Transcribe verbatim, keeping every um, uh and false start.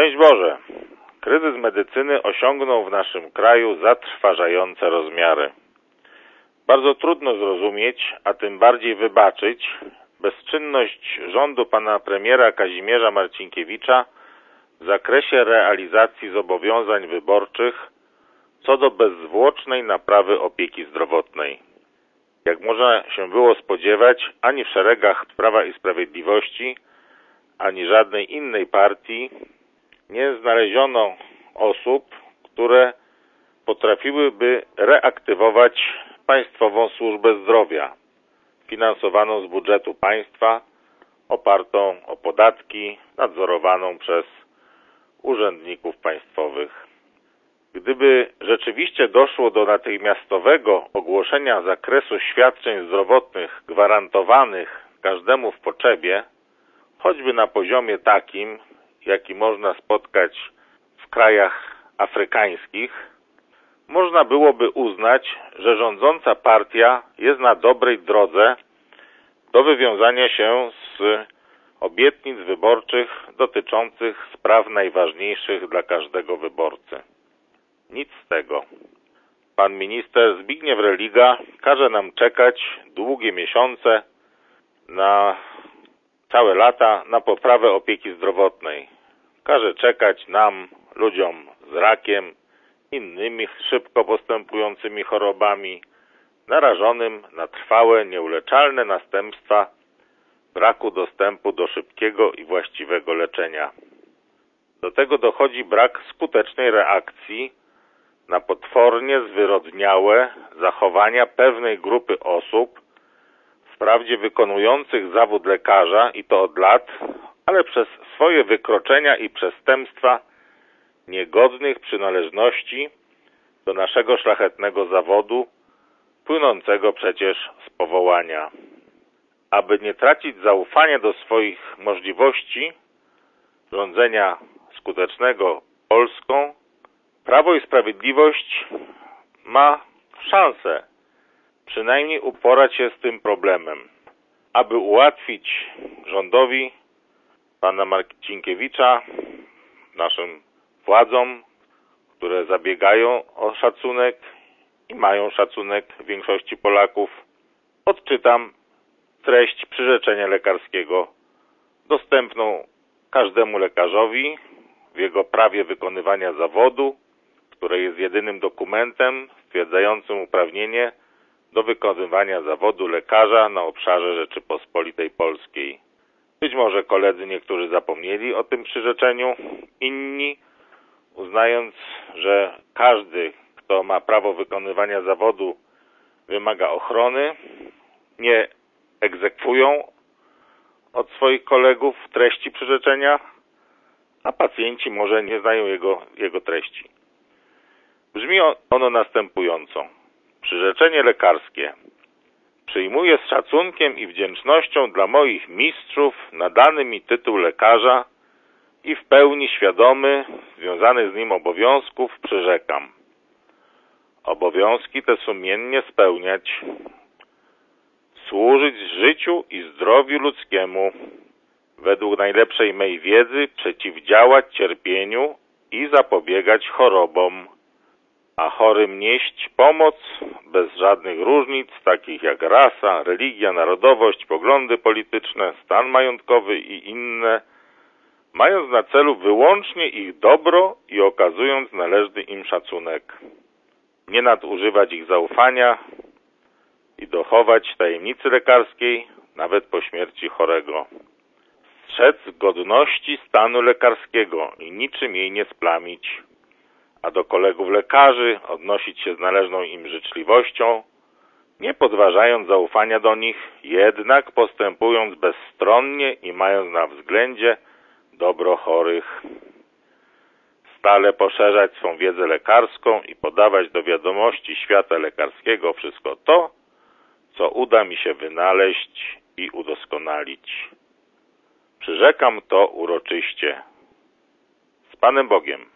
Szczęść Boże! Kryzys medycyny osiągnął w naszym kraju zatrważające rozmiary. Bardzo trudno zrozumieć, a tym bardziej wybaczyć, bezczynność rządu pana premiera Kazimierza Marcinkiewicza w zakresie realizacji zobowiązań wyborczych co do bezzwłocznej naprawy opieki zdrowotnej. Jak można się było spodziewać, ani w szeregach Prawa i Sprawiedliwości, ani żadnej innej partii nie znaleziono osób, które potrafiłyby reaktywować Państwową Służbę Zdrowia, finansowaną z budżetu państwa, opartą o podatki, nadzorowaną przez urzędników państwowych. Gdyby rzeczywiście doszło do natychmiastowego ogłoszenia zakresu świadczeń zdrowotnych gwarantowanych każdemu w potrzebie, choćby na poziomie takim, jaki można spotkać w krajach afrykańskich, można byłoby uznać, że rządząca partia jest na dobrej drodze do wywiązania się z obietnic wyborczych dotyczących spraw najważniejszych dla każdego wyborcy. Nic z tego. Pan minister Zbigniew Religa każe nam czekać długie miesiące, na całe lata, na poprawę opieki zdrowotnej. Każe czekać nam, ludziom z rakiem, innymi szybko postępującymi chorobami, narażonym na trwałe, nieuleczalne następstwa braku dostępu do szybkiego i właściwego leczenia. Do tego dochodzi brak skutecznej reakcji na potwornie zwyrodniałe zachowania pewnej grupy osób, wprawdzie wykonujących zawód lekarza i to od lat, ale przez swoje wykroczenia i przestępstwa niegodnych przynależności do naszego szlachetnego zawodu, płynącego przecież z powołania. Aby nie tracić zaufania do swoich możliwości rządzenia skutecznego Polską, Prawo i Sprawiedliwość ma szansę przynajmniej uporać się z tym problemem. Aby ułatwić rządowi pana Marcinkiewicza, naszym władzom, które zabiegają o szacunek i mają szacunek większości Polaków, odczytam treść przyrzeczenia lekarskiego dostępną każdemu lekarzowi w jego prawie wykonywania zawodu, które jest jedynym dokumentem stwierdzającym uprawnienie do wykonywania zawodu lekarza na obszarze Rzeczypospolitej Polskiej. Być może koledzy niektórzy zapomnieli o tym przyrzeczeniu, inni, uznając, że każdy, kto ma prawo wykonywania zawodu, wymaga ochrony, nie egzekwują od swoich kolegów treści przyrzeczenia, a pacjenci może nie znają jego, jego treści. Brzmi ono następująco. Przyrzeczenie lekarskie. Przyjmuję z szacunkiem i wdzięcznością dla moich mistrzów nadany mi tytuł lekarza i w pełni świadomy związanych z nim obowiązków przyrzekam. Obowiązki te sumiennie spełniać, służyć życiu i zdrowiu ludzkiemu, według najlepszej mej wiedzy przeciwdziałać cierpieniu i zapobiegać chorobom, a chorym nieść pomoc bez żadnych różnic, takich jak rasa, religia, narodowość, poglądy polityczne, stan majątkowy i inne, mając na celu wyłącznie ich dobro i okazując należny im szacunek. Nie nadużywać ich zaufania i dochować tajemnicy lekarskiej nawet po śmierci chorego. Strzec godności stanu lekarskiego i niczym jej nie splamić, a do kolegów lekarzy odnosić się z należną im życzliwością, nie podważając zaufania do nich, jednak postępując bezstronnie i mając na względzie dobro chorych. Stale poszerzać swą wiedzę lekarską i podawać do wiadomości świata lekarskiego wszystko to, co uda mi się wynaleźć i udoskonalić. Przyrzekam to uroczyście. Z Panem Bogiem.